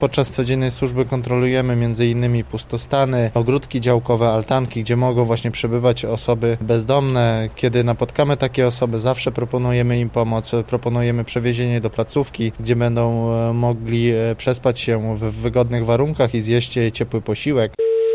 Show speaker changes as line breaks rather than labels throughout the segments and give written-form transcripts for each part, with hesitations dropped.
Podczas codziennej służby kontrolujemy m.in. pustostany, ogródki działkowe, altanki, gdzie mogą właśnie przebywać osoby bezdomne. Kiedy napotkamy takie osoby, zawsze proponujemy im pomoc, proponujemy przewiezienie do placówki, gdzie będą mogli przespać się w wygodnych warunkach i zjeść ciepły posiłek.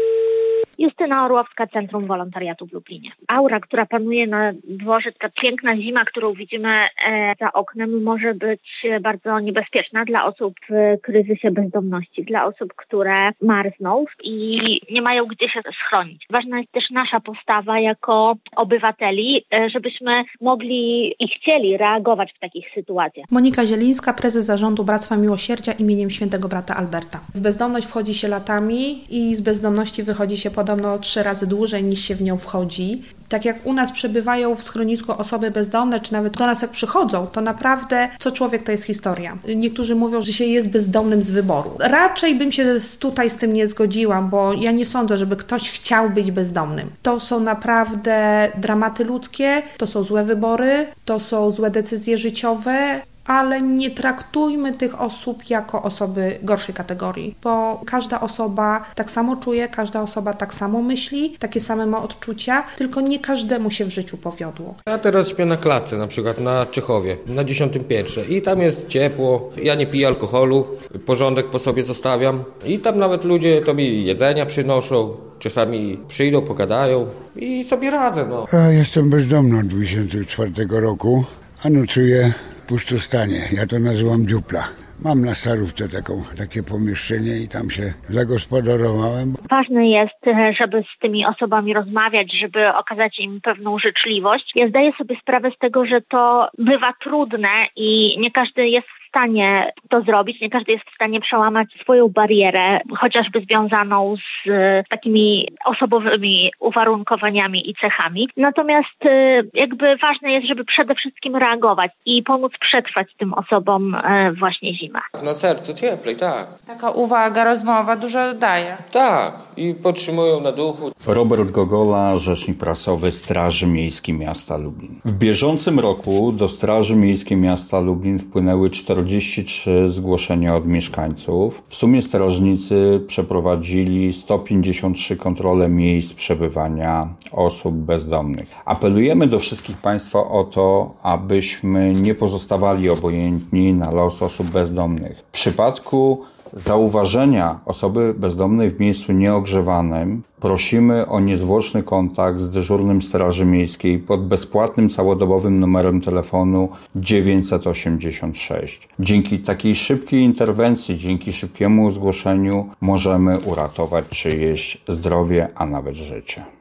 Justyna Orłowska, Centrum Wolontariatu w Lublinie. Aura, która panuje na dworze, ta piękna zima, którą widzimy za oknem, może być bardzo niebezpieczna dla osób w kryzysie bezdomności, dla osób, które marzną i nie mają gdzie się schronić. Ważna jest też nasza postawa jako obywateli, żebyśmy mogli i chcieli reagować w takich sytuacjach.
Monika Zielińska, prezes Zarządu Bractwa Miłosierdzia imieniem Świętego Brata Alberta. W bezdomność wchodzi się latami i z bezdomności wychodzi się podobno 3 razy dłużej niż się w nią wchodzi. Tak jak u nas przebywają w schronisku osoby bezdomne, czy nawet do nas jak przychodzą, to naprawdę co człowiek to jest historia. Niektórzy mówią, że się jest bezdomnym z wyboru. Raczej bym się tutaj z tym nie zgodziła, bo ja nie sądzę, żeby ktoś chciał być bezdomnym. To są naprawdę dramaty ludzkie, to są złe wybory, to są złe decyzje życiowe, ale nie traktujmy tych osób jako osoby gorszej kategorii, bo każda osoba tak samo czuje, każda osoba tak samo myśli, takie same ma odczucia, tylko nie każdemu się w życiu powiodło.
Ja teraz śpię na klatce, na przykład na Czechowie, na 10. piętrze i tam jest ciepło, ja nie piję alkoholu, porządek po sobie zostawiam i tam nawet ludzie to mi jedzenia przynoszą, czasami przyjdą, pogadają i sobie radzę.
Ja jestem bezdomny od 2004 roku, a nocuję w pustostanie. Ja to nazywam dziupla. Mam na Starówce takie pomieszczenie i tam się zagospodarowałem.
Ważne jest, żeby z tymi osobami rozmawiać, żeby okazać im pewną życzliwość. Ja zdaję sobie sprawę z tego, że to bywa trudne i nie każdy jest w stanie to zrobić, nie każdy jest w stanie przełamać swoją barierę, chociażby związaną z takimi osobowymi uwarunkowaniami i cechami. Natomiast jakby ważne jest, żeby przede wszystkim reagować i pomóc przetrwać tym osobom właśnie zimę.
Na sercu cieplej, tak.
Taka uwaga, rozmowa dużo daje.
Tak, i podtrzymują na duchu.
Robert Gogola, rzecznik prasowy Straży Miejskiej Miasta Lublin. W bieżącym roku do Straży Miejskiej Miasta Lublin wpłynęły 43 zgłoszenia od mieszkańców. W sumie strażnicy przeprowadzili 153 kontrole miejsc przebywania osób bezdomnych. Apelujemy do wszystkich Państwa o to, abyśmy nie pozostawali obojętni na los osób bezdomnych. W przypadku zauważenia osoby bezdomnej w miejscu nieogrzewanym prosimy o niezwłoczny kontakt z dyżurnym Straży Miejskiej pod bezpłatnym całodobowym numerem telefonu 986. Dzięki takiej szybkiej interwencji, dzięki szybkiemu zgłoszeniu możemy uratować czyjeś zdrowie, a nawet życie.